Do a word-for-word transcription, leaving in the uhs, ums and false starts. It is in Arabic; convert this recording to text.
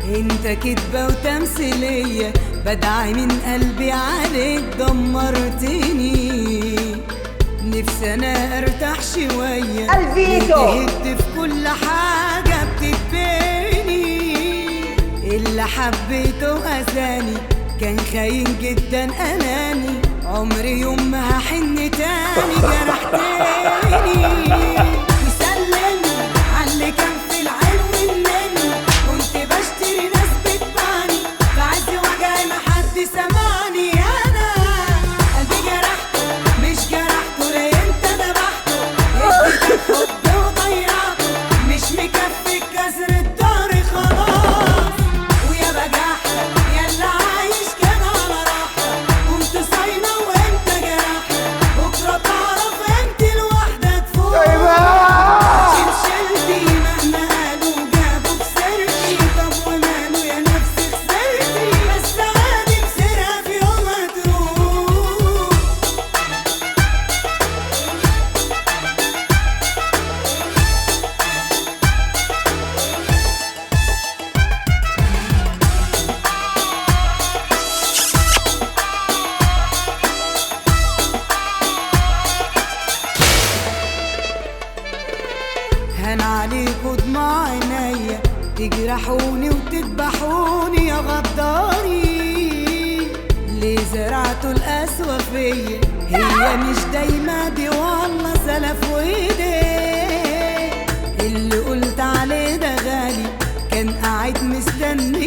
انت كدبة وتمثيلية، بدعي من قلبي عليك دمرتني. نفسي انا ارتاح شوية، الفيتو تهد في كل حاجة بتتبني. اللي حبيته اذاني، كان خاين جدا اناني. عمري يوم ما هحن تاني، جرحتني. وسلمني عاللي كان في العين مني، كنت بشتري ناس بتبعني، في عز وجعي ما حد سمعني. انا قلبي جرحته مش جرحته، ليه انت ذبحته؟ اديتك حب وضيعته، مش مكفي كسر الدار خلاص. ويا بجحتك ياللي عايش كده على راحتك، كنت صاينة وانت جرحتك، بكرة تعرف انت لوحدك فوق. شيل شيلتي مهما قالوا جابوا بسيرتي، طب وماله يا نفسي خسرتي، بس عادي مسيرها في يوم هتروح. هان عليكوا دموع عينيا، تجرحوني وتذبحوني يا غدارين. ليه زرعتوا القسوة فيا؟ هي مش دايما دي والله سلف وايديه. اللي قلت عليه ده غالي، كان قاعد مستني